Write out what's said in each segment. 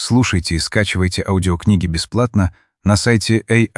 Слушайте и скачивайте аудиокниги бесплатно на сайте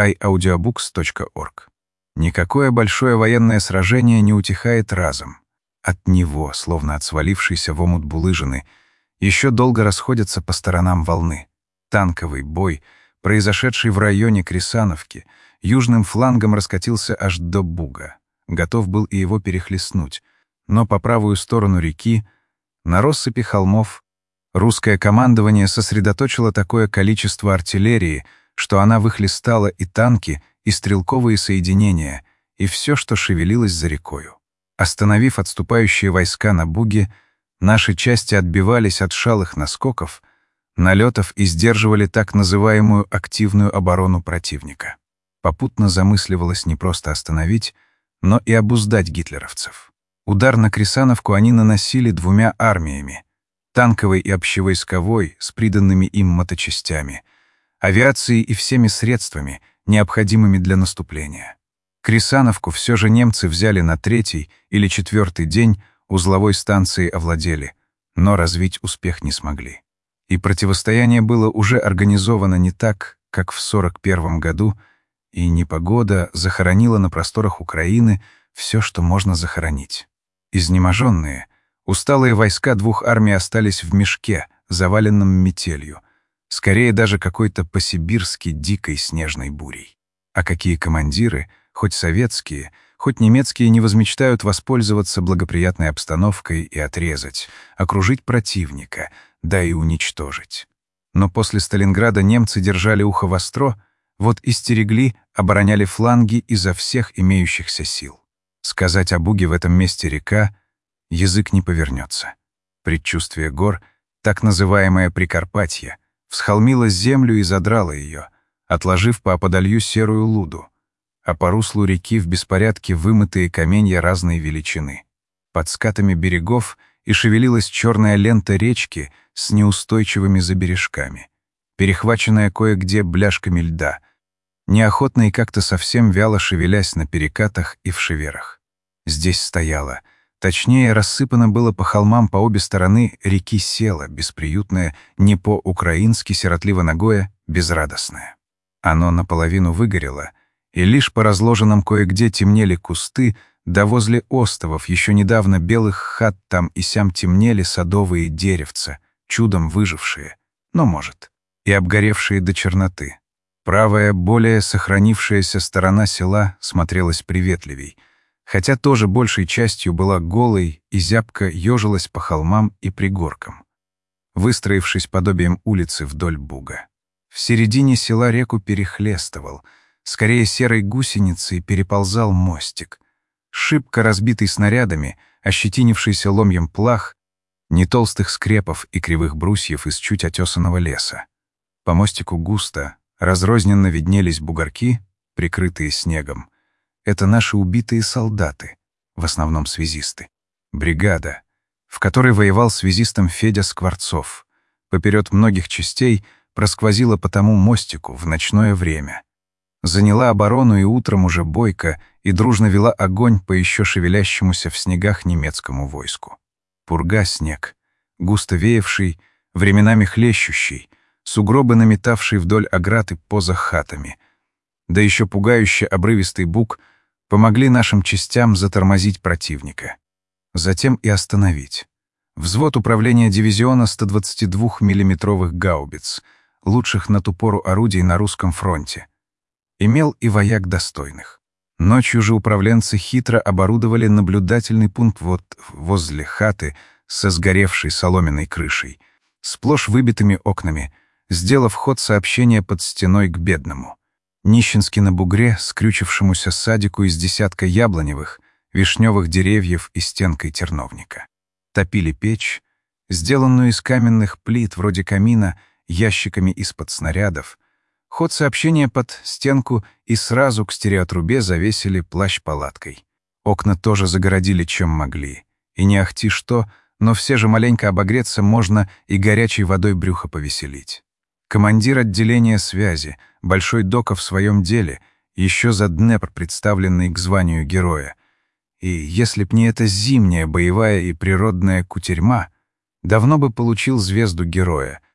aiaudiobooks.org. Никакое большое военное сражение не утихает разом. От него, словно от свалившейся в омут булыжины, еще долго расходятся по сторонам волны. Танковый бой, произошедший в районе Крисановки, южным флангом раскатился аж до Буга. Готов был и его перехлестнуть. Но по правую сторону реки, на россыпи холмов, русское командование сосредоточило такое количество артиллерии, что она выхлестала и танки, и стрелковые соединения, и все, что шевелилось за рекою. Остановив отступающие войска на Буге, наши части отбивались от шалых наскоков, налетов и сдерживали так называемую активную оборону противника. Попутно замысливалось не просто остановить, но и обуздать гитлеровцев. Удар на Крисановку они наносили двумя армиями — танковой и общевойсковой с приданными им моточастями, авиацией и всеми средствами, необходимыми для наступления. Крисановку все же немцы взяли на 3-й или 4-й день, узловой станции овладели, но развить успех не смогли. И противостояние было уже организовано не так, как в 1941 году, и непогода захоронила на просторах Украины все, что можно захоронить. Изнеможенные, усталые войска двух армий остались в мешке, заваленном метелью, скорее даже какой-то по-сибирски дикой снежной бурей. А какие командиры, хоть советские, хоть немецкие, не возмечтают воспользоваться благоприятной обстановкой и отрезать, окружить противника, да и уничтожить. Но после Сталинграда немцы держали ухо востро, вот и стерегли, обороняли фланги изо всех имеющихся сил. Сказать о Буге в этом месте река, язык не повернется. Предчувствие гор, так называемое Прикарпатье, всхолмило землю и задрало ее, отложив по оподалью серую луду, а по руслу реки в беспорядке вымытые каменья разной величины. Под скатами берегов и шевелилась черная лента речки с неустойчивыми забережками, перехваченная кое-где бляшками льда, неохотно и как-то совсем вяло шевелясь на перекатах и в шеверах. Здесь стояла, точнее, рассыпано было по холмам по обе стороны реки село, бесприютное, не по-украински сиротливо-нагое, безрадостное. Оно наполовину выгорело, и лишь по разложенным кое-где темнели кусты, да возле остовов еще недавно белых хат там и сям темнели садовые деревца, чудом выжившие, но, может, и обгоревшие до черноты. Правая, более сохранившаяся сторона села смотрелась приветливей, хотя тоже большей частью была голой и зябко ежилась по холмам и пригоркам, выстроившись подобием улицы вдоль Буга. В середине села реку перехлестывал, скорее серой гусеницей переползал мостик, шибко разбитый снарядами, ощетинившийся ломьем плах, нетолстых скрепов и кривых брусьев из чуть отесанного леса. По мостику густо, разрозненно виднелись бугорки, прикрытые снегом. Это наши убитые солдаты, в основном связисты. Бригада, в которой воевал связистом Федя Скворцов, поперед многих частей просквозила по тому мостику в ночное время. Заняла оборону и утром уже бойко и дружно вела огонь по еще шевелящемуся в снегах немецкому войску. Пурга снег, густо веявший, временами хлещущий, сугробы наметавшие вдоль оград и поза хатами, да еще пугающе обрывистый буг помогли нашим частям затормозить противника. Затем и остановить. Взвод управления дивизиона 122 миллиметровых гаубиц, лучших на ту пору орудий на русском фронте, имел и вояк достойных. Ночью же управленцы хитро оборудовали наблюдательный пункт вот возле хаты со сгоревшей соломенной крышей, сплошь выбитыми окнами, сделав ход сообщения под стеной к бедному. Нищенски на бугре, скрючившемуся садику из десятка яблоневых, вишневых деревьев и стенкой терновника. Топили печь, сделанную из каменных плит вроде камина, ящиками из-под снарядов, ход сообщения под стенку и сразу к стереотрубе завесили плащ-палаткой. Окна тоже загородили, чем могли. И не ахти что, но все же маленько обогреться можно и горячей водой брюхо повеселить. Командир отделения связи, Большой Дока в своем деле, еще за Днепр представленный к званию героя. И если б не эта зимняя боевая и природная кутерьма, давно бы получил звезду героя.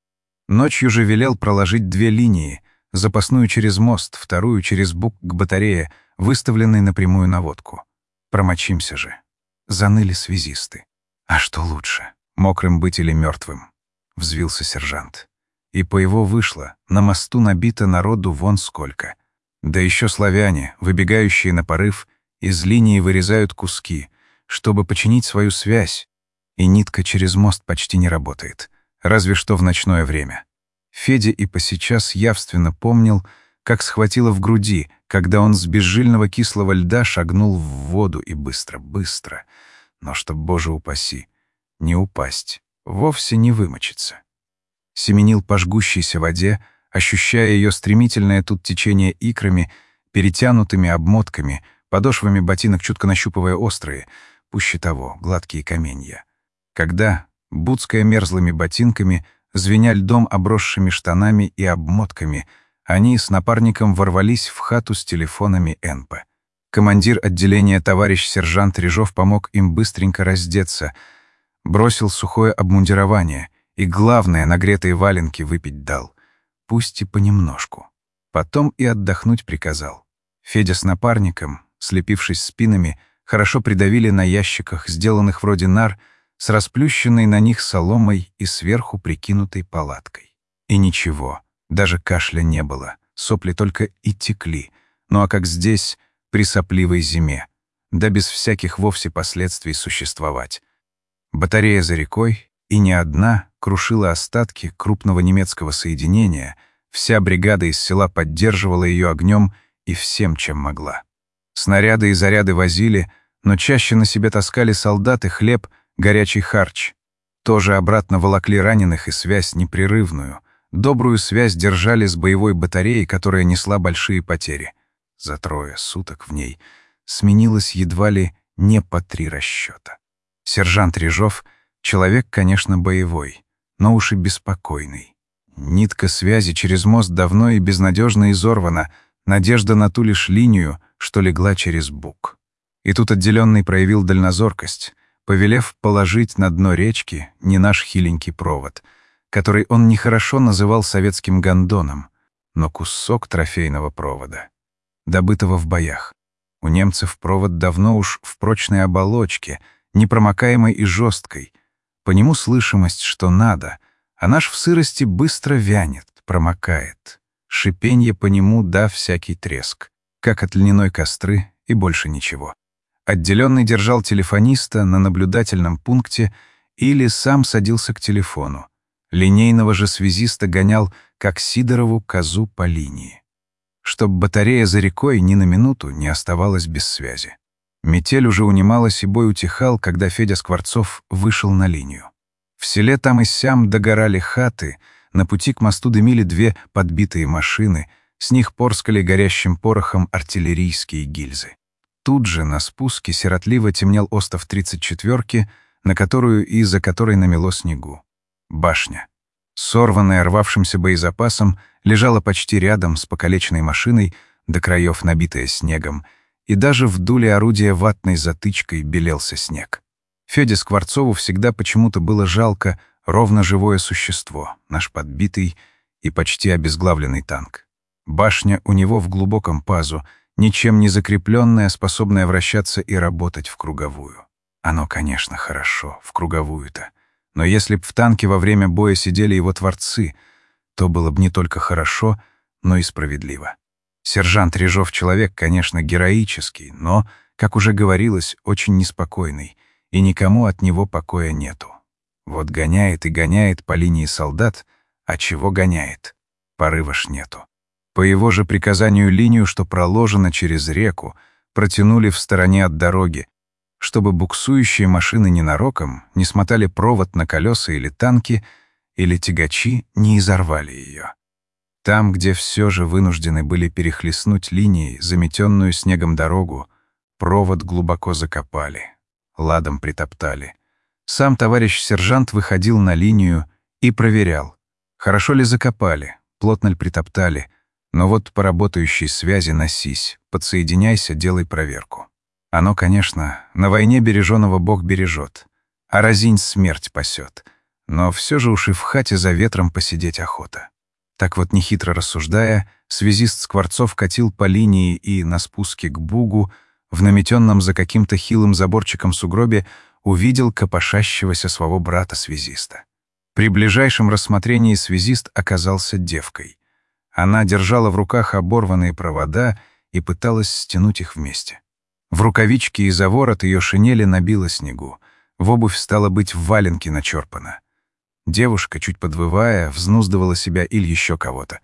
Ночью же велел проложить 2 линии, запасную через мост, вторую через бук к батарее, выставленной на прямую наводку. Промочимся же. Заныли связисты. А что лучше, мокрым быть или мертвым? Взвился сержант. И по его вышло, на мосту набито народу вон сколько. Да еще славяне, выбегающие на порыв, из линии вырезают куски, чтобы починить свою связь, и нитка через мост почти не работает, разве что в ночное время. Федя и посейчас явственно помнил, как схватило в груди, когда он с безжильного кислого льда шагнул в воду и быстро, но чтоб, Боже упаси, не упасть, вовсе не вымочиться. Семенил по жгущейся воде, ощущая ее стремительное тут течение икрами, перетянутыми обмотками, подошвами ботинок чутко нащупывая острые, пуще того, гладкие каменья. Когда, буцкая мерзлыми ботинками, звеня льдом обросшими штанами и обмотками, они с напарником ворвались в хату с телефонами НП. Командир отделения товарищ сержант Режов помог им быстренько раздеться, бросил сухое обмундирование и, главное, нагретые валенки выпить дал. Пусть и понемножку. Потом и отдохнуть приказал. Федя с напарником, слепившись спинами, хорошо придавили на ящиках, сделанных вроде нар, с расплющенной на них соломой и сверху прикинутой палаткой. И ничего, даже кашля не было, сопли только и текли. Ну а как здесь, при сопливой зиме, да без всяких вовсе последствий существовать. Батарея за рекой, и не одна, крушила остатки крупного немецкого соединения, вся бригада из села поддерживала ее огнем и всем, чем могла. Снаряды и заряды возили, но чаще на себе таскали солдаты хлеб, горячий харч. Тоже обратно волокли раненых и связь непрерывную. Добрую связь держали с боевой батареей, которая несла большие потери. За 3 суток в ней сменилось едва ли не по 3 расчета. Сержант Режов — человек, конечно, боевой, но уж и беспокойный. Нитка связи через мост давно и безнадежно изорвана, надежда на ту лишь линию, что легла через бук. И тут отделенный проявил дальнозоркость, повелев положить на дно речки не наш хиленький провод, который он нехорошо называл советским гондоном, но кусок трофейного провода, добытого в боях. У немцев провод давно уж в прочной оболочке, непромокаемой и жесткой. По нему слышимость, что надо, а наш в сырости быстро вянет, промокает. Шипенье по нему да всякий треск, как от льняной костры и больше ничего. Отделенный держал телефониста на наблюдательном пункте или сам садился к телефону. Линейного же связиста гонял, как Сидорову, козу по линии. Чтоб батарея за рекой ни на минуту не оставалась без связи. Метель уже унималась, и бой утихал, когда Федя Скворцов вышел на линию. В селе там и сям догорали хаты, на пути к мосту дымили 2 подбитые машины, с них порскали горящим порохом артиллерийские гильзы. Тут же на спуске сиротливо темнел остов 34-ки, на которую и за которой намело снегу. Башня, сорванная рвавшимся боезапасом, лежала почти рядом с покалеченной машиной, до краев набитая снегом, и даже в дуле орудия ватной затычкой белелся снег. Феде Скворцову всегда почему-то было жалко ровно живое существо, наш подбитый и почти обезглавленный танк. Башня у него в глубоком пазу, ничем не закрепленная, способная вращаться и работать в круговую. Оно, конечно, хорошо, в круговую-то. Но если б в танке во время боя сидели его творцы, то было бы не только хорошо, но и справедливо. Сержант Режов человек, конечно, героический, но, как уже говорилось, очень неспокойный, и никому от него покоя нету. Вот гоняет и гоняет по линии солдат, а чего гоняет? Порыва ж нету. По его же приказанию линию, что проложена через реку, протянули в стороне от дороги, чтобы буксующие машины ненароком не смотали провод на колеса или танки, или тягачи не изорвали ее. Там, где все же вынуждены были перехлестнуть линией заметенную снегом дорогу, провод глубоко закопали, ладом притоптали. Сам товарищ сержант выходил на линию и проверял, хорошо ли закопали, плотно ли притоптали, но вот по работающей связи носись, подсоединяйся, делай проверку. Оно, конечно, на войне береженого Бог бережет, а разинь смерть пасет. Но все же уж и в хате за ветром посидеть охота. Так вот, нехитро рассуждая, связист Скворцов катил по линии и на спуске к бугу, в наметенном за каким-то хилым заборчиком сугробе, увидел копошащегося своего брата-связиста. При ближайшем рассмотрении связист оказался девкой. Она держала в руках оборванные провода и пыталась стянуть их вместе. В рукавичке и за ворот ее шинели набило снегу, в обувь, стало быть, в валенки начерпана. Девушка, чуть подвывая, взнуздывала себя или еще кого-то.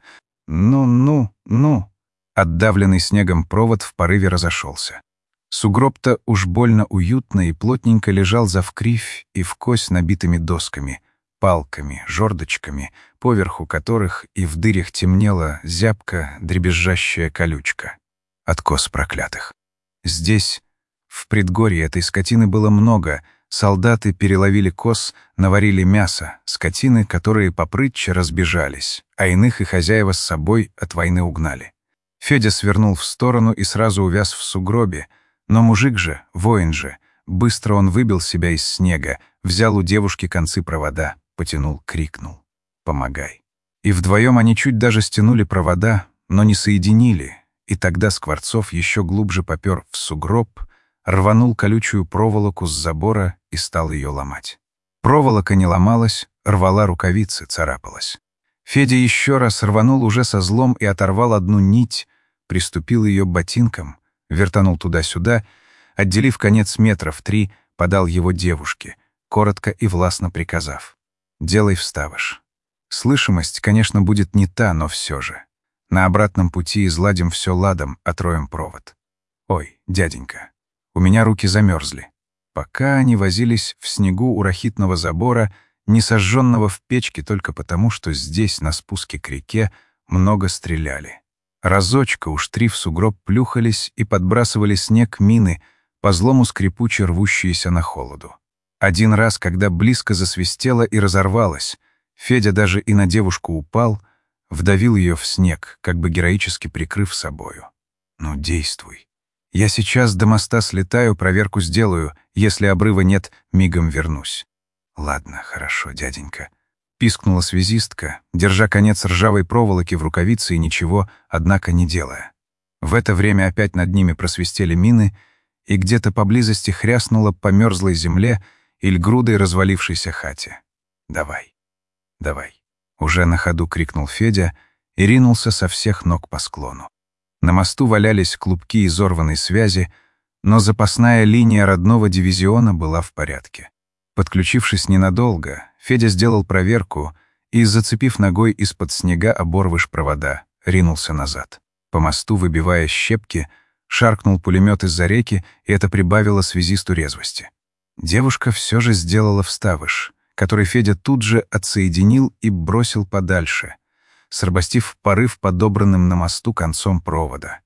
«Ну». Отдавленный снегом провод в порыве разошелся. Сугроб-то уж больно уютно и плотненько лежал завкривь и вкось набитыми досками, палками, жердочками, поверху которых и в дырях темнела зябко дребезжащая колючка. Откос проклятых. Здесь, в предгорье, этой скотины было много. Солдаты переловили коз, наварили мясо, скотины, которые попрытче разбежались, а иных и хозяева с собой от войны угнали. Федя свернул в сторону и сразу увяз в сугробе, но мужик же, воин же, быстро он выбил себя из снега, взял у девушки концы провода, потянул, крикнул: «Помогай!» И вдвоем они чуть даже стянули провода, но не соединили, и тогда Скворцов еще глубже попер в сугроб, рванул колючую проволоку с забора и стал ее ломать. Проволока не ломалась, рвала рукавицы, царапалась. Федя еще раз рванул уже со злом и оторвал одну нить, приступил ее ботинком, вертанул туда-сюда, отделив конец метров 3, подал его девушке, коротко и властно приказав: «Делай вставыш». Слышимость, конечно, будет не та, но все же. На обратном пути изладим все ладом, отроем провод. Ой, дяденька, у меня руки замерзли. Пока они возились в снегу у рахитного забора, не сожженного в печке только потому, что здесь, на спуске к реке, много стреляли. Разочка уж 3 в сугроб плюхались и подбрасывали снег мины, по злому скрипуче рвущиеся на холоду. Один раз, когда близко засвистело и разорвалось, Федя даже и на девушку упал, вдавил ее в снег, как бы героически прикрыв собою. «Ну, действуй. Я сейчас до моста слетаю, проверку сделаю. Если обрыва нет, мигом вернусь». «Ладно, хорошо, дяденька», — пискнула связистка, держа конец ржавой проволоки в рукавице и ничего, однако, не делая. В это время опять над ними просвистели мины, и где-то поблизости хряснуло по мерзлой земле или грудой развалившейся хате. «Давай, давай», — уже на ходу крикнул Федя и ринулся со всех ног по склону. На мосту валялись клубки изорванной связи, но запасная линия родного дивизиона была в порядке. Подключившись ненадолго, Федя сделал проверку и, зацепив ногой из-под снега оборвыш провода, ринулся назад. По мосту, выбивая щепки, шаркнул пулемет из-за реки, и это прибавило связисту резвости. Девушка все же сделала вставыш, который Федя тут же отсоединил и бросил подальше, срабастив порыв подобранным на мосту концом провода.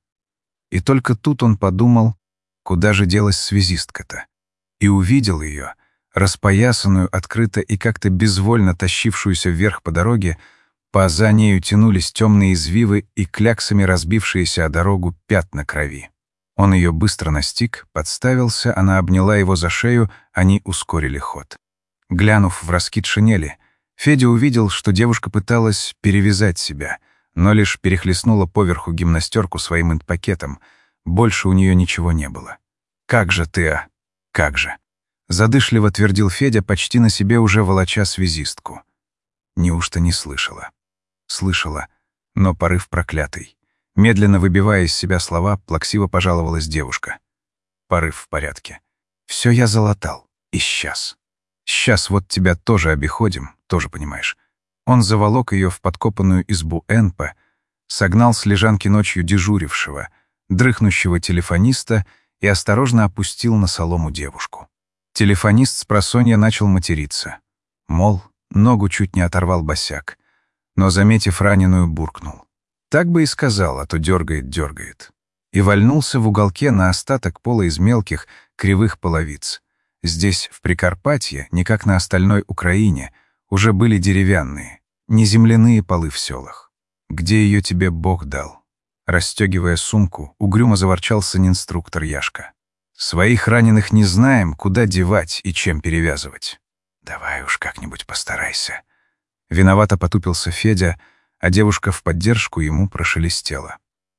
И только тут он подумал, куда же делась связистка-то, и увидел ее, распоясанную, открыто и как-то безвольно тащившуюся вверх по дороге, за нею тянулись темные извивы и кляксами разбившиеся о дорогу пятна крови. Он ее быстро настиг, подставился, она обняла его за шею, они ускорили ход. Глянув в раскид шинели, Федя увидел, что девушка пыталась перевязать себя, но лишь перехлестнула поверху гимнастерку своим инт-пакетом. Больше у нее ничего не было. «Как же ты, а? Как же!» Задышливо твердил Федя, почти на себе уже волоча связистку. Неужто не слышала? Слышала, но порыв проклятый. Медленно выбивая из себя слова, плаксиво пожаловалась девушка. Порыв в порядке. Все я залатал. И сейчас. Сейчас вот тебя тоже обиходим, тоже понимаешь. Он заволок ее в подкопанную избу Энпа, согнал с лежанки ночью дежурившего, дрыхнущего телефониста и осторожно опустил на солому девушку. Телефонист спросонья начал материться. Мол, ногу чуть не оторвал босяк, но, заметив раненую, буркнул. Так бы и сказал, а то дергает. И вальнулся в уголке на остаток пола из мелких, кривых половиц. Здесь, в Прикарпатье, не как на остальной Украине, уже были деревянные, не земляные полы в селах. Где ее тебе Бог дал? Расстегивая сумку, угрюмо заворчал сын-инструктор Яшка. Своих раненых не знаем, куда девать и чем перевязывать. «Давай уж как-нибудь постарайся». Виновато потупился Федя, а девушка в поддержку ему прошелестела.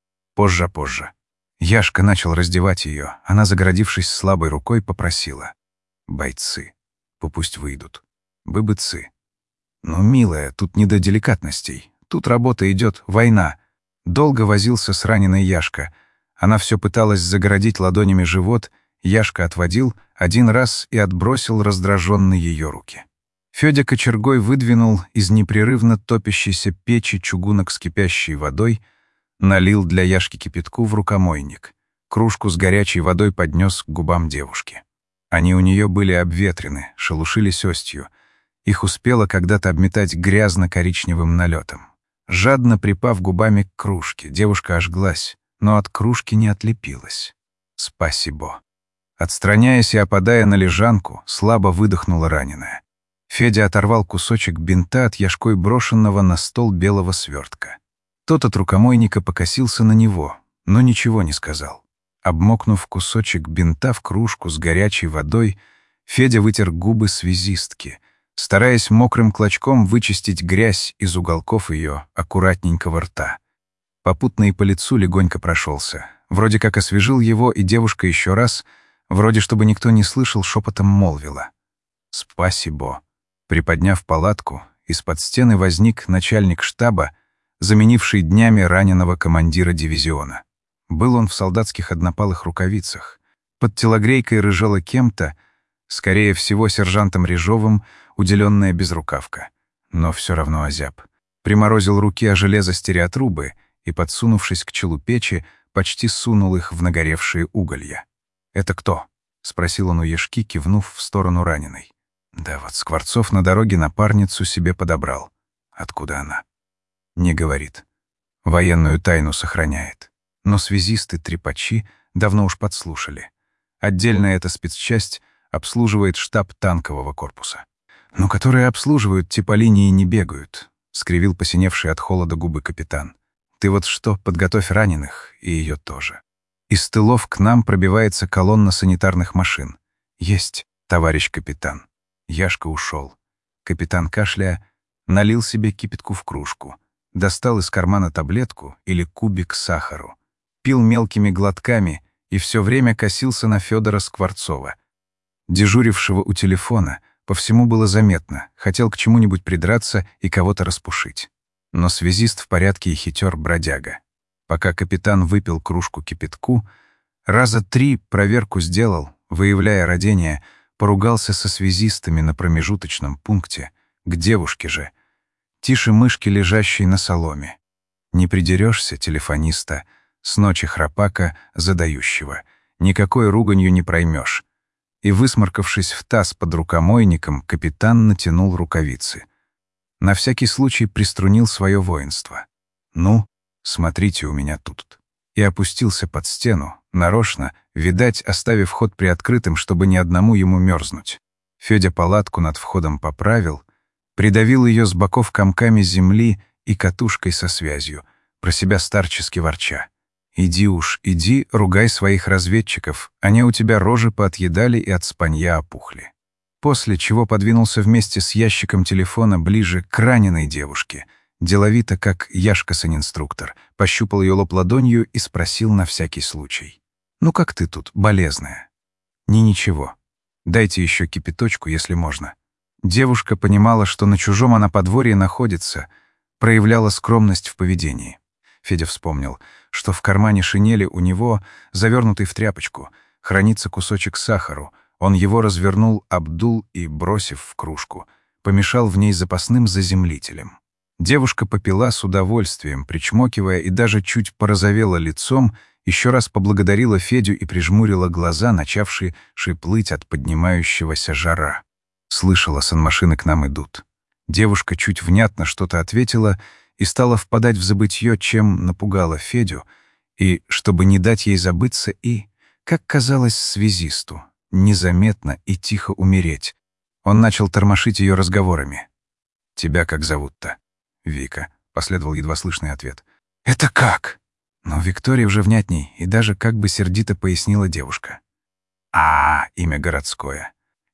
Позже. Яшка начал раздевать ее. Она, загородившись слабой рукой, попросила: «Бойцы, пусть выйдут. Быбыцы. Ну, милая, тут не до деликатностей. Тут работа идет, война». Долго возился с раненой Яшка. Она все пыталась загородить ладонями живот, Яшка отводил один раз и отбросил раздраженно ее руки. Федя кочергой выдвинул из непрерывно топящейся печи чугунок с кипящей водой, налил для Яшки кипятку в рукомойник. Кружку с горячей водой поднес к губам девушки. Они у нее были обветрены, шелушились остью. Их успело когда-то обметать грязно-коричневым налетом. Жадно припав губами к кружке, девушка ожглась, но от кружки не отлепилась. «Спасибо». Отстраняясь и опадая на лежанку, слабо выдохнула раненая. Федя оторвал кусочек бинта от Яшкой брошенного на стол белого свертка. Тот от рукомойника покосился на него, но ничего не сказал. Обмокнув кусочек бинта в кружку с горячей водой, Федя вытер губы связистки, стараясь мокрым клочком вычистить грязь из уголков ее аккуратненького рта. Попутно и по лицу легонько прошелся. Вроде как освежил его, и девушка еще раз, вроде чтобы никто не слышал, шепотом молвила: «Спасибо». Приподняв палатку, из-под стены возник начальник штаба, заменивший днями раненого командира дивизиона. Был он в солдатских однопалых рукавицах. Под телогрейкой рыжала кем-то, скорее всего, сержантом Режовым, уделенная безрукавка. Но все равно озяб. Приморозил руки о железо стереотрубы и, подсунувшись к челу печи, почти сунул их в нагоревшие уголья. «Это кто?» — спросил он у Яшки, кивнув в сторону раненой. «Да вот Скворцов на дороге напарницу себе подобрал. Откуда она?» «Не говорит. Военную тайну сохраняет. Но связисты-трепачи давно уж подслушали. Отдельная эта спецчасть обслуживает штаб танкового корпуса. Ну, которые обслуживают, те по линии не бегают», — скривил посиневший от холода губы капитан. «Ты вот что, подготовь раненых, и ее тоже. Из тылов к нам пробивается колонна санитарных машин. Есть, товарищ капитан». Яшка ушел. Капитан, кашляя, налил себе кипятку в кружку, достал из кармана таблетку или кубик сахару, пил мелкими глотками и все время косился на Федора Скворцова. Дежурившего у телефона по всему было заметно, хотел к чему-нибудь придраться и кого-то распушить. Но связист в порядке и хитер бродяга. Пока капитан выпил кружку кипятку, раза 3 проверку сделал, выявляя родение, поругался со связистами на промежуточном пункте, к девушке же, тише мышки, лежащей на соломе. Не придерешься телефониста, с ночи храпака задающего, никакой руганью не проймешь. И, высморкавшись в таз под рукомойником, капитан натянул рукавицы. На всякий случай приструнил свое воинство. «Ну, смотрите у меня тут». И опустился под стену, нарочно, видать, оставив ход приоткрытым, чтобы ни одному ему мерзнуть. Федя палатку над входом поправил, придавил ее с боков комками земли и катушкой со связью, про себя старчески ворча. «Иди уж, иди, ругай своих разведчиков, они у тебя рожи поотъедали и от спанья опухли». После чего подвинулся вместе с ящиком телефона ближе к раненой девушке, деловито, как Яшка-санинструктор, пощупал ее лоб ладонью и спросил на всякий случай: «Ну как ты тут, болезная?» Ничего. Дайте еще кипяточку, если можно». Девушка понимала, что на чужом она подворье находится, проявляла скромность в поведении. Федя вспомнил, что в кармане шинели у него, завернутый в тряпочку, хранится кусочек сахару. Он его развернул, обдул и, бросив в кружку, помешал в ней запасным заземлителем. Девушка попила с удовольствием, причмокивая, и даже чуть порозовела лицом, еще раз поблагодарила Федю и прижмурила глаза, начавшие шиплыть от поднимающегося жара. Слышала, санмашины к нам идут. Девушка чуть внятно что-то ответила и стала впадать в забытье, чем напугала Федю, и, чтобы не дать ей забыться и, как казалось связисту, незаметно и тихо умереть, он начал тормошить ее разговорами. «Тебя как зовут-то?» «Вика», — последовал едва слышный ответ. «Это как?» Но Виктория уже внятней и даже как бы сердито пояснила девушка. «А, имя городское.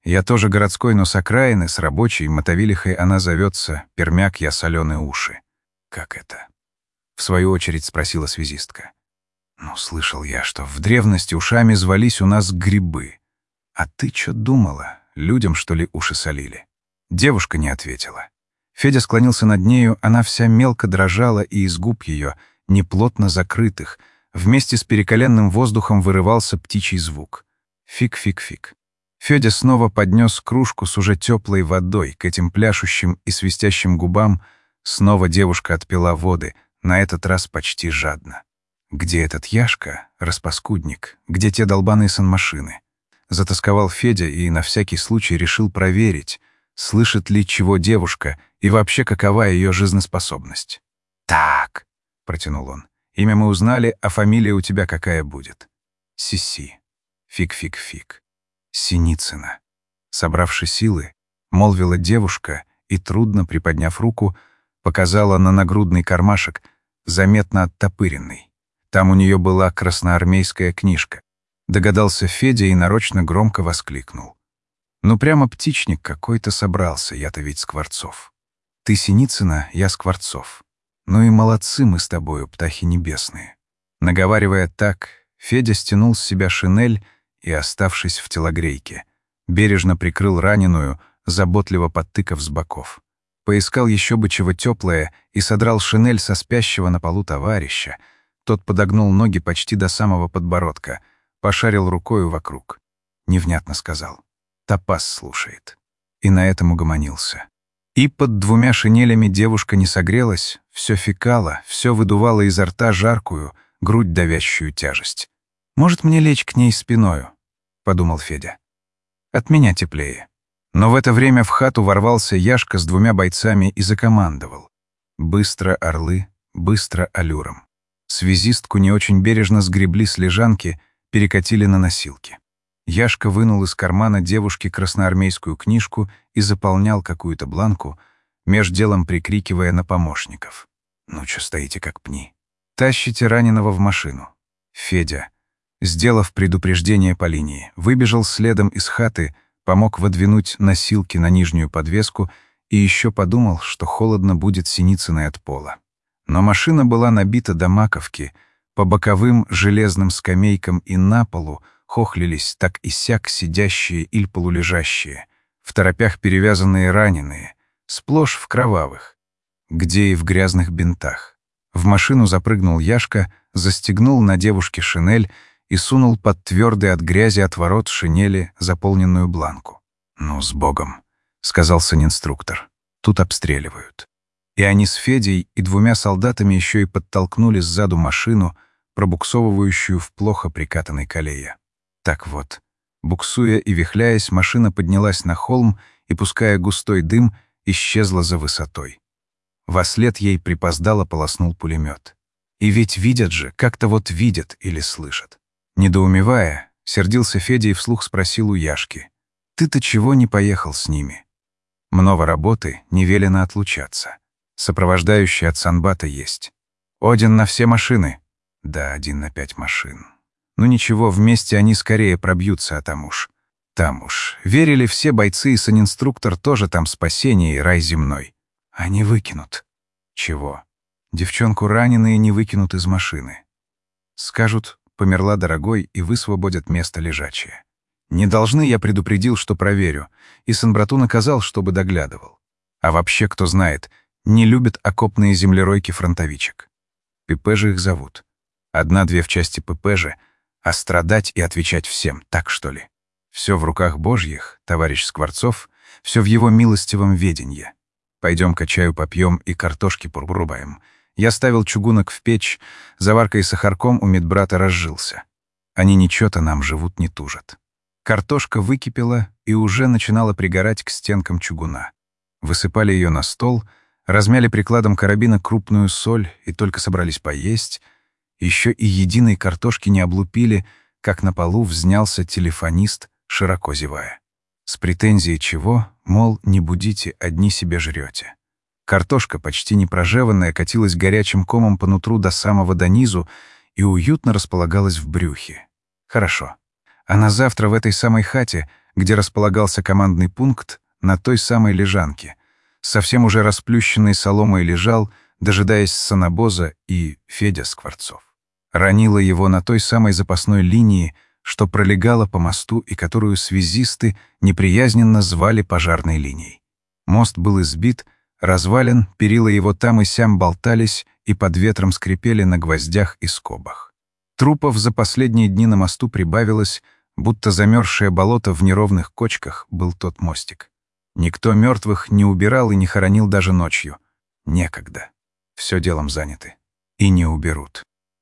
Я тоже городской, но с окраины, с рабочей, мотовилихой она зовется «Пермяк, я соленые уши». Как это? В свою очередь спросила связистка. Ну, слышал я, что в древности ушами звались у нас грибы. А ты чё думала? Людям, что ли, уши солили? Девушка не ответила. Федя склонился над нею, она вся мелко дрожала, и из губ ее, неплотно закрытых, вместе с перекаленным воздухом вырывался птичий звук. Фиг-фиг-фиг. Федя снова поднес кружку с уже теплой водой к этим пляшущим и свистящим губам. Снова девушка отпила воды, на этот раз почти жадно. Где этот Яшка, распаскудник? Где те долбаные санмашины? Затасковал Федя и на всякий случай решил проверить, слышит ли чего девушка и вообще какова ее жизнеспособность. «Так», — протянул он, — «имя мы узнали, а фамилия у тебя какая будет?» «Сиси». «Фиг-фиг-фиг». «Синицына». Собравши силы, молвила девушка и, трудно приподняв руку, показала на нагрудный кармашек, заметно оттопыренный. Там у нее была красноармейская книжка. Догадался Федя и нарочно громко воскликнул. «Ну прямо птичник какой-то собрался, я-то ведь Скворцов. Ты Синицына, я Скворцов. Ну и молодцы мы с тобою, птахи небесные». Наговаривая так, Федя стянул с себя шинель и, оставшись в телогрейке, бережно прикрыл раненую, заботливо подтыкав с боков. Поискал еще бы чего теплое и содрал шинель со спящего на полу товарища. Тот подогнул ноги почти до самого подбородка, пошарил рукою вокруг. Невнятно сказал. «Топаз слушает». И на этом угомонился. И под двумя шинелями девушка не согрелась, все фекала, все выдувало изо рта жаркую, грудь давящую тяжесть. «Может, мне лечь к ней спиною?» — подумал Федя. «От меня теплее». Но в это время в хату ворвался Яшка с двумя бойцами и закомандовал. Быстро орлы, быстро аллюром. Связистку не очень бережно сгребли с лежанки, перекатили на носилки. Яшка вынул из кармана девушки красноармейскую книжку и заполнял какую-то бланку, меж делом прикрикивая на помощников. «Ну чё стоите, как пни? Тащите раненого в машину». Федя, сделав предупреждение по линии, выбежал следом из хаты, помог выдвинуть носилки на нижнюю подвеску и еще подумал, что холодно будет Синицыной от пола. Но машина была набита до маковки, по боковым железным скамейкам и на полу хохлились так и сяк сидящие или полулежащие, в торопях перевязанные раненые, сплошь в кровавых, где и в грязных бинтах. В машину запрыгнул Яшка, застегнул на девушке шинель и сунул под твердый от грязи отворот шинели заполненную бланку. «Ну, с Богом», — сказал санинструктор, — «тут обстреливают». И они с Федей и двумя солдатами еще и подтолкнули сзаду машину, пробуксовывающую в плохо прикатанной колее. Так вот, буксуя и вихляясь, машина поднялась на холм и, пуская густой дым, исчезла за высотой. Вослед ей припоздало полоснул пулемет. И ведь видят же, как-то вот видят или слышат. Недоумевая, сердился Федя и вслух спросил у Яшки: «Ты-то чего не поехал с ними?» «Много работы, не велено отлучаться. Сопровождающий от Санбата есть. Один на все машины?» «Да, 1 на 5 машин. Ну ничего, вместе они скорее пробьются, а там уж. Там уж. Верили все бойцы, и санинструктор тоже там спасение и рай земной. Они выкинут». «Чего?» «Девчонку раненые не выкинут из машины. Скажут, померла дорогой, и высвободят место лежачее. Не должны, я предупредил, что проверю, и санбрату наказал, чтобы доглядывал. А вообще, кто знает, не любят окопные землеройки фронтовичек. ПП же их зовут. 1-2 в части ПП же, а страдать и отвечать всем, так что ли? Все в руках Божьих, товарищ Скворцов, все в его милостивом веденье. Пойдем-ка чаю попьем и картошки порубаем. Я ставил чугунок в печь, заваркой и сахарком у медбрата разжился. Они ничего-то нам живут не тужат». Картошка выкипела и уже начинала пригорать к стенкам чугуна. Высыпали ее на стол, размяли прикладом карабина крупную соль и только собрались поесть. Еще и единой картошки не облупили, как на полу взнялся телефонист, широко зевая. С претензией чего, мол, не будите, одни себе жрете. Картошка, почти не прожеванная, катилась горячим комом по нутру до самого донизу и уютно располагалась в брюхе. Хорошо. А на завтра в этой самой хате, где располагался командный пункт, на той самой лежанке. Совсем уже расплющенной соломой лежал, дожидаясь санобоза, и Федя Скворцов. Ранило его на той самой запасной линии, что пролегала по мосту и которую связисты неприязненно звали пожарной линией. Мост был избит, развален, перила его там и сям болтались и под ветром скрипели на гвоздях и скобах. Трупов за последние дни на мосту прибавилось, будто замерзшее болото в неровных кочках был тот мостик. Никто мертвых не убирал и не хоронил даже ночью. Некогда. Все делом заняты. И не уберут.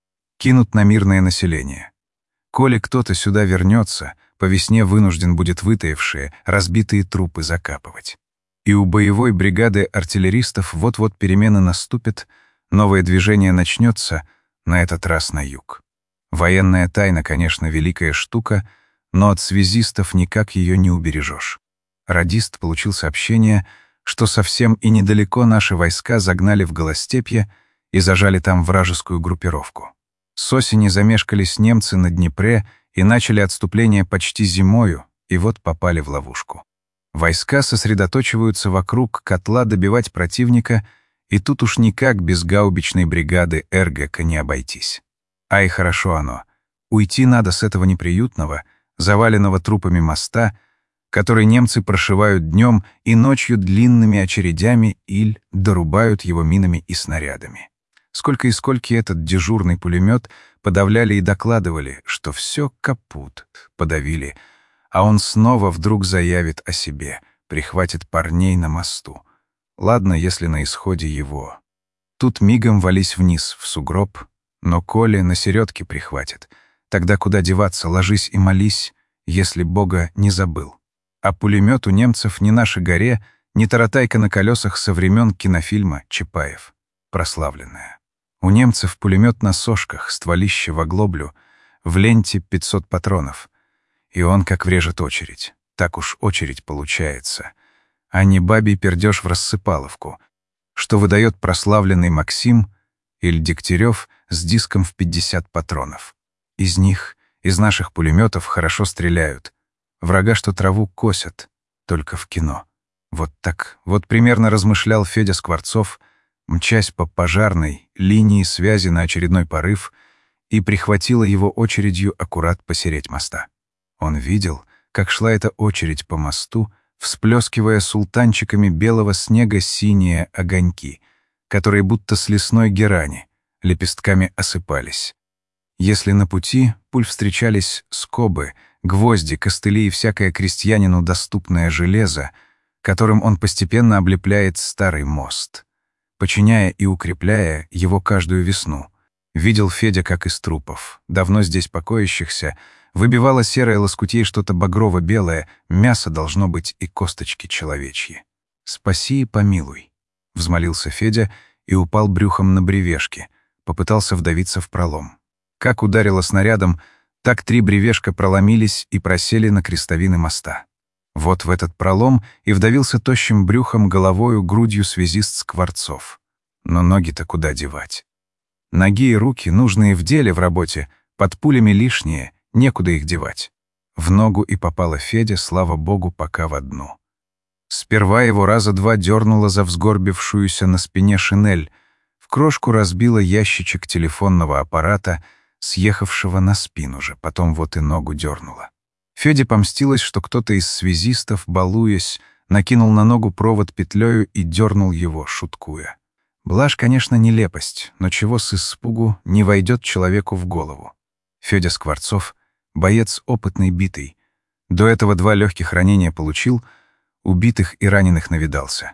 Кинут на мирное население. Коли кто-то сюда вернется, по весне вынужден будет вытаившие, разбитые трупы закапывать. И у боевой бригады артиллеристов вот-вот перемены наступят, новое движение начнется, на этот раз на юг. Военная тайна, конечно, великая штука, но от связистов никак ее не убережешь. Радист получил сообщение, что совсем и недалеко наши войска загнали в Голостепье и зажали там вражескую группировку. С осени замешкались немцы на Днепре и начали отступление почти зимою, и вот попали в ловушку. Войска сосредоточиваются вокруг котла добивать противника, и тут уж никак без гаубичной бригады РГК не обойтись. Ай, хорошо оно. Уйти надо с этого неприютного, заваленного трупами моста, который немцы прошивают днем и ночью длинными очередями или дорубают его минами и снарядами. Сколько и сколько этот дежурный пулемет подавляли и докладывали, что все капут, подавили, а он снова вдруг заявит о себе, прихватит парней на мосту. Ладно, если на исходе его. Тут мигом вались вниз, в сугроб, но коли на середке прихватит, тогда куда деваться, ложись и молись, если Бога не забыл. А пулемет у немцев не наша горе, не таратайка на колесах со времен кинофильма «Чапаев», прославленная. У немцев пулемет на сошках, стволище в оглоблю, в ленте 500 патронов. И он как врежет очередь. Так уж очередь получается. А не бабий пердеж в рассыпаловку, что выдает прославленный Максим или Дегтярев с диском в 50 патронов. Из них, из наших пулеметов хорошо стреляют. Врага, что траву косят, только в кино. Вот так, вот примерно размышлял Федя Скворцов, мчась по пожарной линии связи на очередной порыв, и прихватила его очередью аккурат посередь моста. Он видел, как шла эта очередь по мосту, всплескивая султанчиками белого снега синие огоньки, которые будто с лесной герани лепестками осыпались. Если на пути пуль встречались скобы, гвозди, костыли и всякое крестьянину доступное железо, которым он постепенно облепляет старый мост, подчиняя и укрепляя его каждую весну. Видел Федя, как из трупов, давно здесь покоящихся, выбивало серое лоскутей что-то багрово-белое, мясо должно быть и косточки человечьи. «Спаси и помилуй», — взмолился Федя и упал брюхом на бревешки, попытался вдавиться в пролом. Как ударило снарядом, так 3 бревешка проломились и просели на крестовины моста. Вот в этот пролом и вдавился тощим брюхом, головою, грудью связист Скворцов. Но ноги-то куда девать? Ноги и руки, нужные в деле, в работе, под пулями лишние, некуда их девать. В ногу и попала Федя, слава богу, пока в одну. Сперва его раза 2 дернула за взгорбившуюся на спине шинель, в крошку разбила ящичек телефонного аппарата, съехавшего на спину же, потом вот и ногу дернула. Феде помстилось, что кто-то из связистов, балуясь, накинул на ногу провод петлею и дернул его, шуткуя. Блажь, конечно, нелепость, но чего с испугу не войдет человеку в голову. Федя Скворцов — боец опытный, битый. До этого 2 легких ранения получил, убитых и раненых навидался.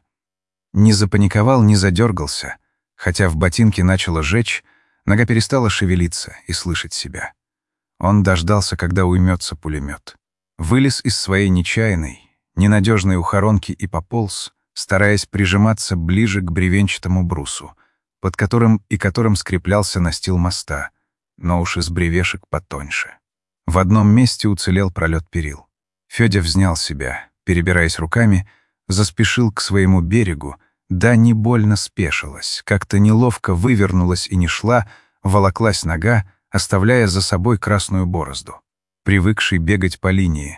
Не запаниковал, не задергался, хотя в ботинке начало жечь, нога перестала шевелиться и слышать себя. Он дождался, когда уймется пулемет. Вылез из своей нечаянной, ненадежной ухоронки и пополз, стараясь прижиматься ближе к бревенчатому брусу, под которым скреплялся настил моста, но уж из бревешек потоньше. В одном месте уцелел пролет перил. Федя взнял себя, перебираясь руками, заспешил к своему берегу, да не больно спешилась, как-то неловко вывернулась и не шла, волоклась нога, оставляя за собой красную борозду. Привыкший бегать по линии,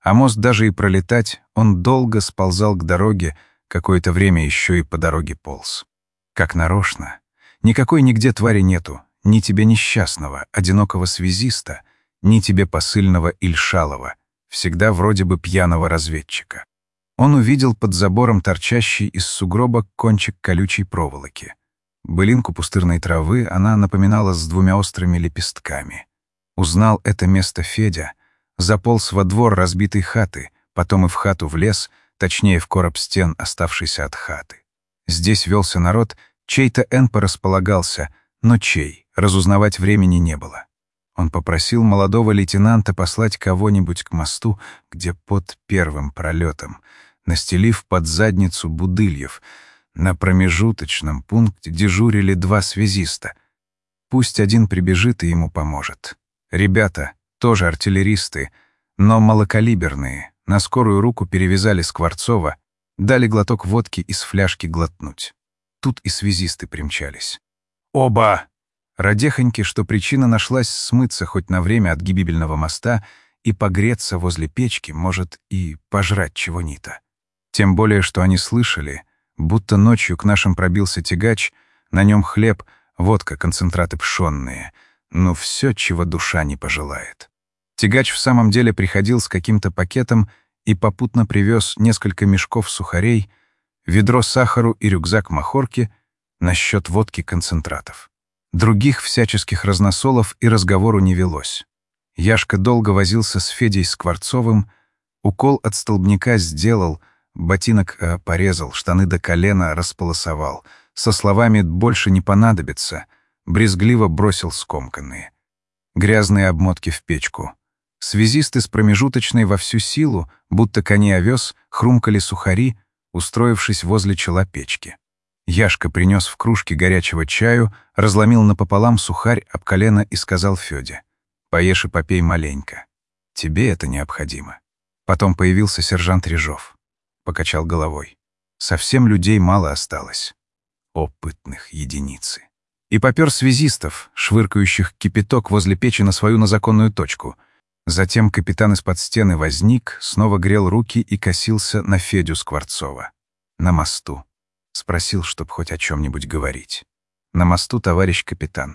А мост даже и пролетать, он долго сползал к дороге, какое-то время еще и по дороге полз. Как нарочно. Никакой нигде твари нету, ни тебе несчастного, одинокого связиста, ни тебе посыльного Ильшалова, всегда вроде бы пьяного разведчика. Он увидел под забором торчащий из сугроба кончик колючей проволоки. Былинку пустырной травы она напоминала с двумя острыми лепестками. Узнал это место Федя, заполз во двор разбитой хаты, потом и в хату влез, точнее в короб стен, оставшийся от хаты. Здесь велся народ, чей-то энпо располагался, но чей, разузнавать времени не было. Он попросил молодого лейтенанта послать кого-нибудь к мосту, где под первым пролетом, настелив под задницу будыльев, на промежуточном пункте дежурили 2 связиста. Пусть один прибежит и ему поможет. Ребята, тоже артиллеристы, но малокалиберные, на скорую руку перевязали Скворцова, дали глоток водки из фляжки глотнуть. Тут и связисты примчались. Оба! Радехоньки, что причина нашлась смыться хоть на время от гибельного моста и погреться возле печки, может, и пожрать чего-нибудь. Тем более, что они слышали, будто ночью к нашим пробился тягач, на нем хлеб, водка, концентраты пшённые. Ну, все, чего душа не пожелает. Тягач в самом деле приходил с каким-то пакетом и попутно привез несколько мешков сухарей, ведро сахару и рюкзак махорки на счет водки концентратов. Других всяческих разносолов и разговору не велось. Яшка долго возился с Федей Скворцовым, укол от столбняка сделал, ботинок порезал, штаны до колена располосовал, со словами «больше не понадобится», брезгливо бросил скомканные. Грязные обмотки в печку. Связисты с промежуточной во всю силу, будто кони овес, хрумкали сухари, устроившись возле чела печки. Яшка принес в кружке горячего чаю, разломил напополам сухарь об колено и сказал Фёде: «Поешь и попей маленько. Тебе это необходимо». Потом появился сержант Режов. Покачал головой. Совсем людей мало осталось. Опытных единицы. И попёр связистов, швыркающих кипяток возле печи на свою законную точку. Затем капитан из-под стены возник, снова грел руки и косился на Федю Скворцова. На мосту. Спросил, чтоб хоть о чем-нибудь говорить. На мосту, товарищ капитан.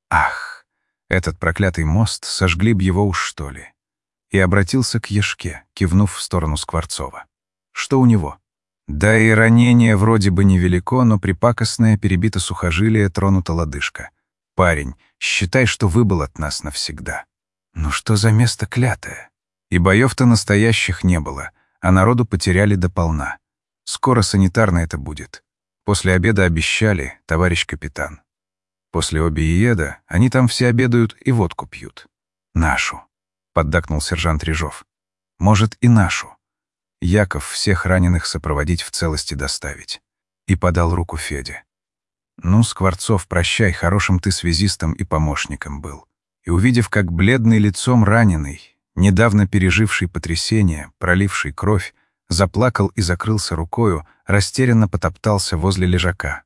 Ах, этот проклятый мост, сожгли б его уж что ли. И обратился к Яшке, кивнув в сторону Скворцова. Что у него? Да и ранение вроде бы невелико, но припакостное, перебито сухожилие, тронута лодыжка. Парень, считай, что выбыл от нас навсегда. Ну что за место клятое? И боев-то настоящих не было, а народу потеряли дополна. Скоро санитарно это будет. После обеда обещали, товарищ капитан. После обееда они там все обедают и водку пьют. Нашу, поддакнул сержант Режов. Может, и нашу. Яков всех раненых сопроводить в целости доставить. И подал руку Феде. Ну, Скворцов, прощай, хорошим ты связистом и помощником был. И увидев, как бледный лицом раненый, недавно переживший потрясение, проливший кровь, заплакал и закрылся рукою, растерянно потоптался возле лежака.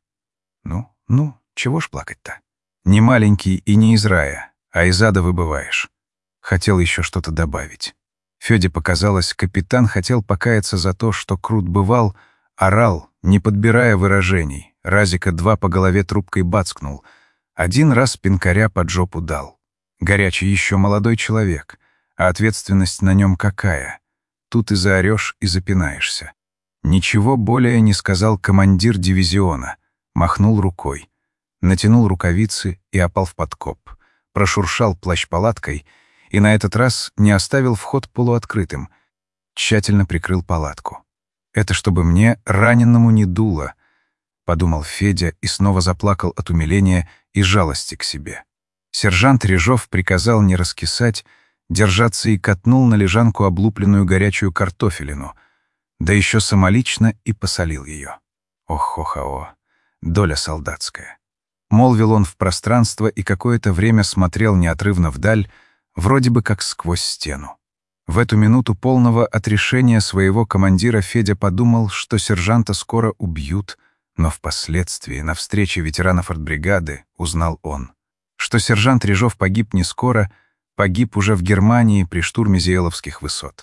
Ну, чего ж плакать-то? Не маленький и не из рая, а из ада выбываешь. Хотел еще что-то добавить. Фёде показалось, капитан хотел покаяться за то, что крут бывал, орал, не подбирая выражений, разика 2 по голове трубкой бацкнул, 1 раз пинкаря под жопу дал. Горячий еще молодой человек, а ответственность на нем какая? Тут и заорешь, и запинаешься. Ничего более не сказал командир дивизиона, махнул рукой, натянул рукавицы и опал в подкоп, прошуршал плащ-палаткой и на этот раз не оставил вход полуоткрытым, тщательно прикрыл палатку. «Это чтобы мне, раненному, не дуло», — подумал Федя и снова заплакал от умиления и жалости к себе. Сержант Режов приказал не раскисать, держаться и катнул на лежанку облупленную горячую картофелину, да еще самолично и посолил ее. Ох-охо-о, доля солдатская. Молвил он в пространство и какое-то время смотрел неотрывно вдаль, вроде бы как сквозь стену. В эту минуту полного отрешения своего командира Федя подумал, что сержанта скоро убьют, но впоследствии на встрече ветеранов артбригады узнал он, что сержант Режов погиб не скоро, погиб уже в Германии при штурме Зиеловских высот.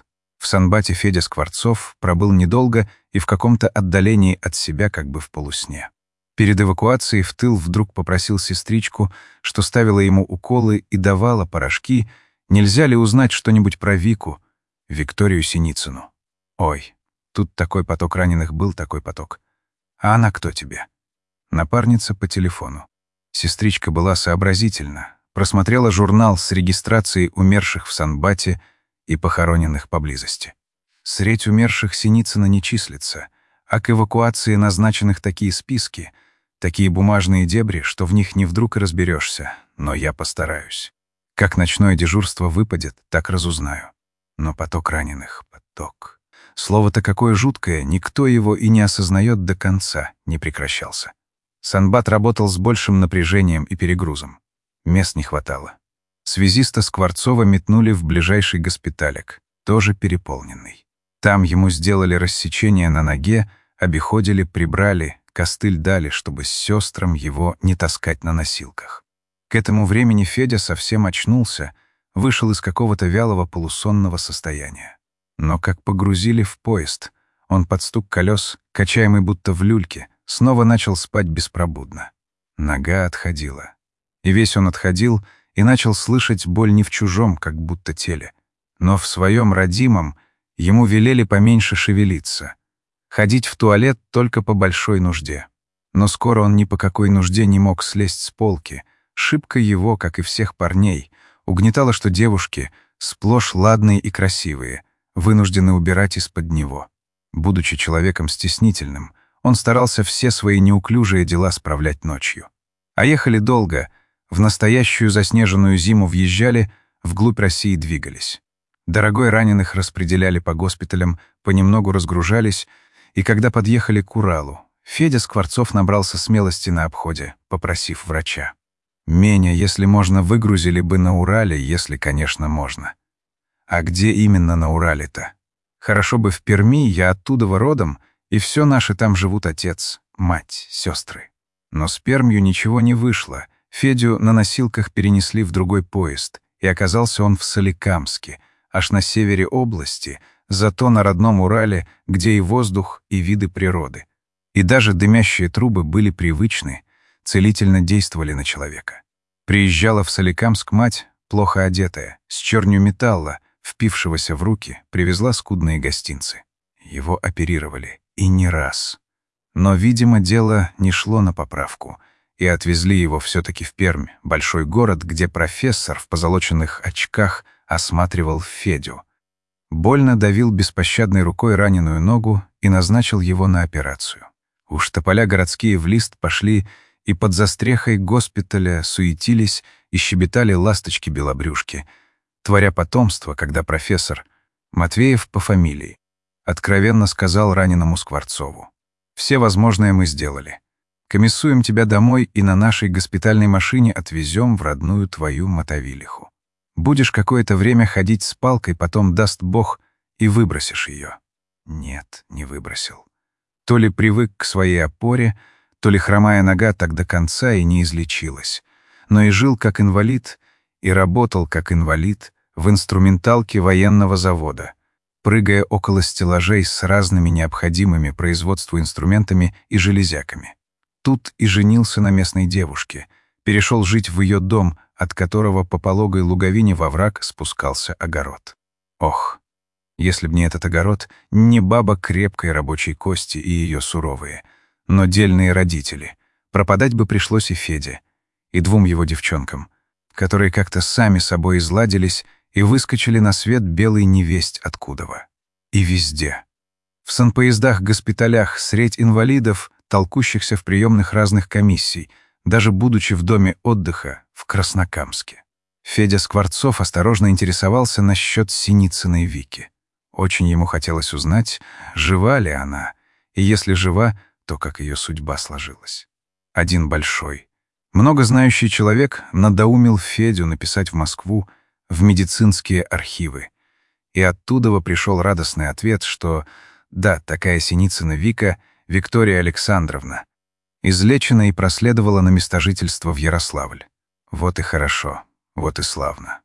В санбате Федя Скворцов пробыл недолго и в каком-то отдалении от себя, как бы в полусне. Перед эвакуацией в тыл вдруг попросил сестричку, что ставила ему уколы и давала порошки, нельзя ли узнать что-нибудь про Вику, Викторию Синицыну. Ой, тут такой поток раненых был, такой поток. А она кто тебе? Напарница по телефону. Сестричка была сообразительна, просмотрела журнал с регистрацией умерших в санбате и похороненных поблизости. Средь умерших Синицына не числится, а к эвакуации назначенных такие списки, такие бумажные дебри, что в них не вдруг и разберешься, но я постараюсь. Как ночное дежурство выпадет, так разузнаю. Но поток раненых, поток. Слово-то какое жуткое, никто его и не осознает до конца, не прекращался. Санбат работал с большим напряжением и перегрузом. Мест не хватало. Связиста Скворцова метнули в ближайший госпиталек, тоже переполненный. Там ему сделали рассечение на ноге, обиходили, прибрали, костыль дали, чтобы с сестрам его не таскать на носилках. К этому времени Федя совсем очнулся, вышел из какого-то вялого полусонного состояния. Но как погрузили в поезд, он под стук колес, качаемый будто в люльке, снова начал спать беспробудно. Нога отходила. И весь он отходил и начал слышать боль не в чужом, как будто теле, но в своем родимом. Ему велели поменьше шевелиться, ходить в туалет только по большой нужде. Но скоро он ни по какой нужде не мог слезть с полки. Шибко его, как и всех парней, угнетало, что девушки, сплошь ладные и красивые, вынуждены убирать из-под него. Будучи человеком стеснительным, он старался все свои неуклюжие дела справлять ночью. А ехали долго, в настоящую заснеженную зиму въезжали, вглубь России двигались. Дорогой раненых распределяли по госпиталям, понемногу разгружались, и когда подъехали к Уралу, Федя Скворцов набрался смелости на обходе, попросив врача. Меня, если можно, выгрузили бы на Урале, если, конечно, можно. А где именно на Урале-то? Хорошо бы в Перми, я оттуда родом, и все наши там живут отец, мать, сестры. Но с Пермью ничего не вышло. Федю на носилках перенесли в другой поезд, и оказался он в Соликамске, аж на севере области, зато на родном Урале, где и воздух, и виды природы. И даже дымящие трубы были привычны, целительно действовали на человека. Приезжала в Соликамск мать, плохо одетая, с чернью металла, впившегося в руки, привезла скудные гостинцы. Его оперировали, и не раз. Но, видимо, дело не шло на поправку, и отвезли его все-таки в Пермь, большой город, где профессор в позолоченных очках осматривал Федю. Больно давил беспощадной рукой раненую ногу и назначил его на операцию. Уж тополя городские в лист пошли, и под застрехой госпиталя суетились и щебетали ласточки-белобрюшки, творя потомство, когда профессор, Матвеев по фамилии, откровенно сказал раненому Скворцову: «Все возможное мы сделали. Комиссуем тебя домой и на нашей госпитальной машине отвезем в родную твою Мотовилиху. Будешь какое-то время ходить с палкой, потом, даст Бог, и выбросишь ее». Нет, не выбросил. То ли привык к своей опоре, то ли хромая нога так до конца и не излечилась. Но и жил как инвалид, и работал как инвалид в инструменталке военного завода, прыгая около стеллажей с разными необходимыми производству инструментами и железяками. Тут и женился на местной девушке, перешел жить в ее дом, от которого по пологой луговине во враг спускался огород. Ох, если б не этот огород, не баба крепкой рабочей кости и ее суровые, но дельные родители. Пропадать бы пришлось и Феде, и двум его девчонкам, которые как-то сами собой изладились и выскочили на свет белой невесть откудова. И везде. В санпоездах-госпиталях, средь инвалидов, толкущихся в приемных разных комиссий, даже будучи в доме отдыха в Краснокамске. Федя Скворцов осторожно интересовался насчет Синицыной Вики. Очень ему хотелось узнать, жива ли она, и если жива, то как ее судьба сложилась. Один большой, многознающий человек надоумил Федю написать в Москву, в медицинские архивы. И оттуда пришел радостный ответ, что да, такая Синицына Вика, Виктория Александровна, излечена и проследовала на место жительства в Ярославль. Вот и хорошо, вот и славно.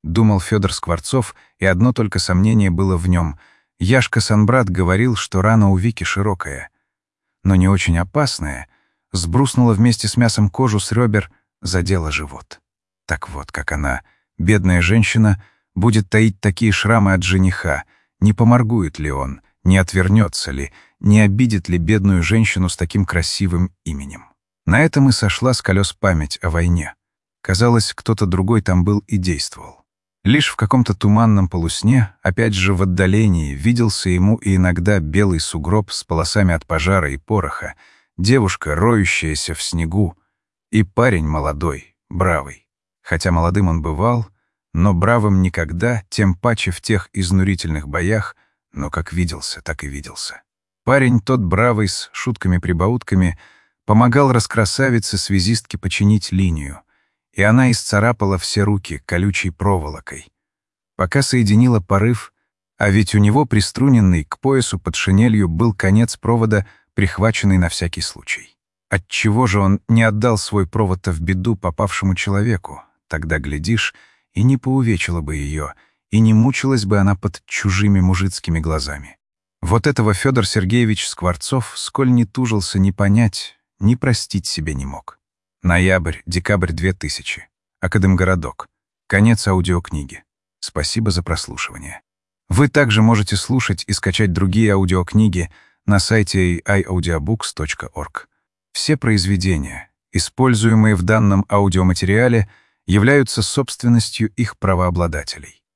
думал Федор Скворцов, и одно только сомнение было в нем. Яшка Санбрат говорил, что рана у Вики широкая, но не очень опасная, сбруснула вместе с мясом кожу с ребер, задела живот. Так вот, как она, бедная женщина, будет таить такие шрамы от жениха, не поморгует ли он, не отвернется ли, не обидит ли бедную женщину с таким красивым именем. На этом и сошла с колес память о войне. Казалось, кто-то другой там был и действовал. Лишь в каком-то туманном полусне, опять же в отдалении, виделся ему и иногда белый сугроб с полосами от пожара и пороха, девушка, роющаяся в снегу, и парень молодой, бравый. Хотя молодым он бывал, но бравым никогда, тем паче в тех изнурительных боях, но как виделся, так и виделся. Парень тот бравый, с шутками-прибаутками, помогал раскрасавице-связистке починить линию, и она исцарапала все руки колючей проволокой. Пока соединила порыв, а ведь у него приструненный к поясу под шинелью был конец провода, прихваченный на всякий случай. Отчего же он не отдал свой провод-то в беду попавшему человеку? Тогда, глядишь, и не поувечила бы ее, и не мучилась бы она под чужими мужицкими глазами. Вот этого Федор Сергеевич Скворцов, сколь не тужился, не понять, ни простить себе не мог. Ноябрь-декабрь 2000. Академгородок. Конец аудиокниги. Спасибо за прослушивание. Вы также можете слушать и скачать другие аудиокниги на сайте iaudiobooks.org. Все произведения, используемые в данном аудиоматериале, являются собственностью их правообладателей.